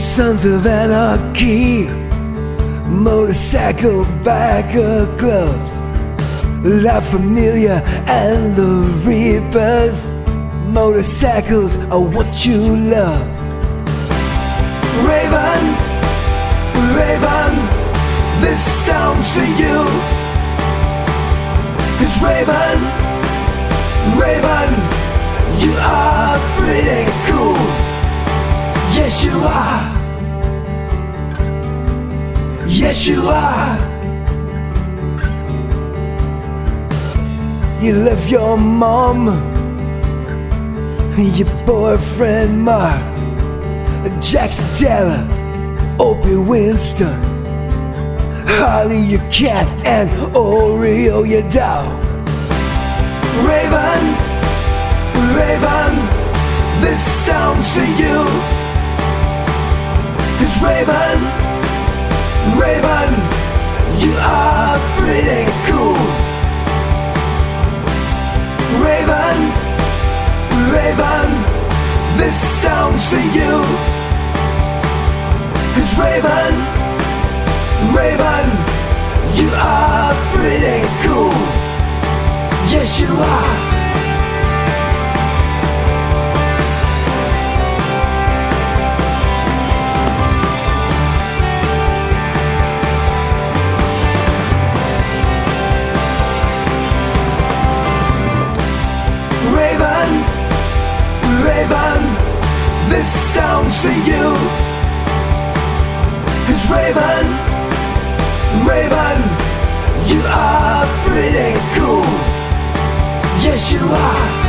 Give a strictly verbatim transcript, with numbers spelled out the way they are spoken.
Sons of Anarchy, motorcycle biker clubs, La Familia and the Reapers. Motorcycles are what you love. Raven, Raven, this sounds for you. 'Cause Raven, Raven, you are pretty cool. Yes you are. Yes you are. You left your mom, your boyfriend Mark, Jackson Taylor, Opie Winston, Holly your cat, and Oreo your dog. Raven, Raven, this sounds for you. 'Cause Raven, Raven, you are pretty cool. Raven, Raven, this sounds for you. 'Cause Raven, Raven, you are pretty cool. Yes you are. Raven, Raven, this sounds for you. 'Cause Raven, Raven, you are pretty cool. Yes you are.